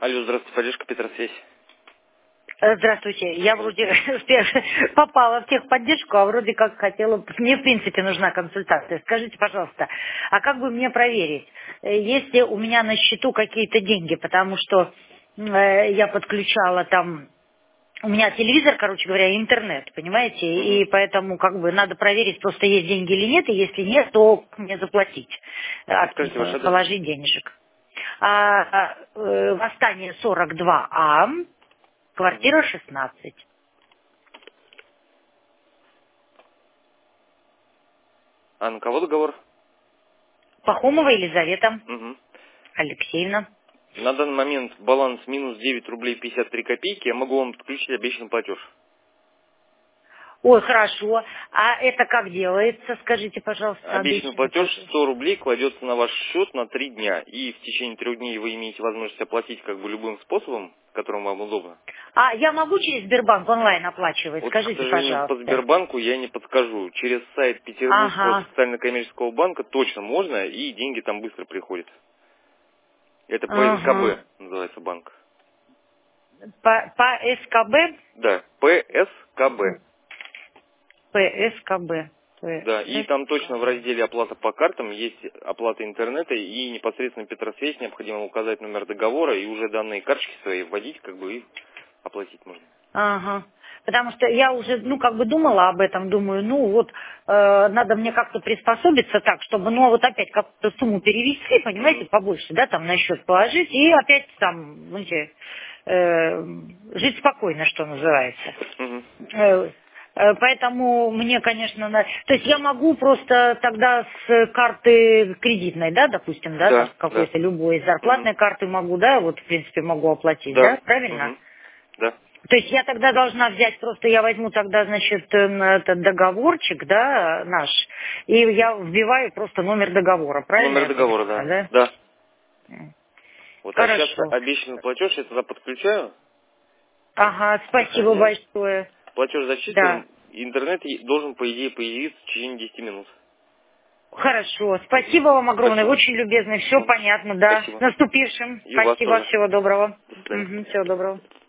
Алло, здравствуйте, поддержка Петросвязь. Здравствуйте. Я вроде попала в техподдержку, а вроде как хотела... Мне, в принципе, нужна консультация. Скажите, пожалуйста, а как бы мне проверить, есть ли у меня на счету какие-то деньги? Потому что я подключала там... У меня телевизор, короче говоря, и интернет, понимаете? И поэтому как бы надо проверить, просто есть деньги или нет. И если нет, то как мне заплатить, Скажите ваш адрес. положить денежек. Восстание 42А. Квартира 16. А на кого договор? Пахомова Елизавета Угу. Алексеевна. На данный момент баланс минус 9 рублей 53 копейки. Я могу вам подключить обещанный платеж. Ой, хорошо. А это как делается? Скажите, пожалуйста, Обещанный обещанный платеж платеж. 100 рублей кладется на ваш счет на 3 дня. И в течение 3 дней вы имеете возможность оплатить как бы любым способом, которым вам удобно. А я могу через Сбербанк онлайн оплачивать? Вот, к Скажите, сожалению, по пожалуйста. Сбербанку я не подскажу. Через сайт Петербургского Ага. социально-коммерческого банка точно можно, и деньги там быстро приходят. Это Ага. ПСКБ называется банк. По СКБ? Да, ПСКБ. ПСКБ. Да, и там точно в ПСКБ. разделе «Оплата по картам» есть оплата интернета, и непосредственно Петросвязь необходимо указать номер договора и уже данные карточки свои вводить, как бы, и оплатить можно. Ага. Потому что я уже, как бы думала об этом, думаю, надо мне как-то приспособиться так, чтобы, вот опять как-то сумму перевести, понимаете, Мгм. побольше, да, там на счет положить, и опять там, знаете, жить спокойно, что называется. Мгм. Поэтому мне, конечно, то есть я могу просто тогда с карты кредитной, да, допустим, да, там Да, с да. какой-то любой Мгм. зарплатной карты могу, да, вот в принципе могу оплатить, Да. да, правильно? Мгм. Да. То есть я тогда должна взять, просто я возьму тогда, значит, этот договорчик, да, наш, и я вбиваю просто номер договора, правильно Номер я договора, да. понимаю, да? Да. Вот, а сейчас Хорошо. обещанный платеж я туда подключаю. Ага, спасибо Сохраняю. большое. Платеж Да. зачислен. Интернет должен, по идее, появиться в течение 10 минут. Хорошо. Спасибо вам огромное, Спасибо. очень любезно, все Мгм. понятно, да. С Спасибо. наступившим. И у вас Спасибо, тоже. всего доброго. До свидания. Всего доброго.